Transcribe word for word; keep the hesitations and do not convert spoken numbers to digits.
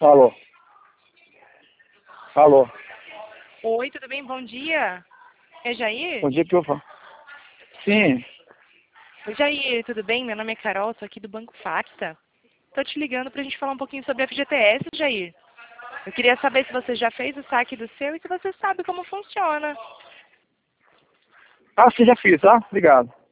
Alô? Alô? Oi, tudo bem? Bom dia. É Jair? Bom dia, que eu falo. Sim. Oi, Jair, tudo bem? Meu nome é Carol, sou aqui do Banco Facta. Tô te ligando pra gente falar um pouquinho sobre a F G T S, Jair. Eu queria saber se você já fez o saque do seu e se você sabe como funciona. Ah, sim, já fiz, tá? Obrigado.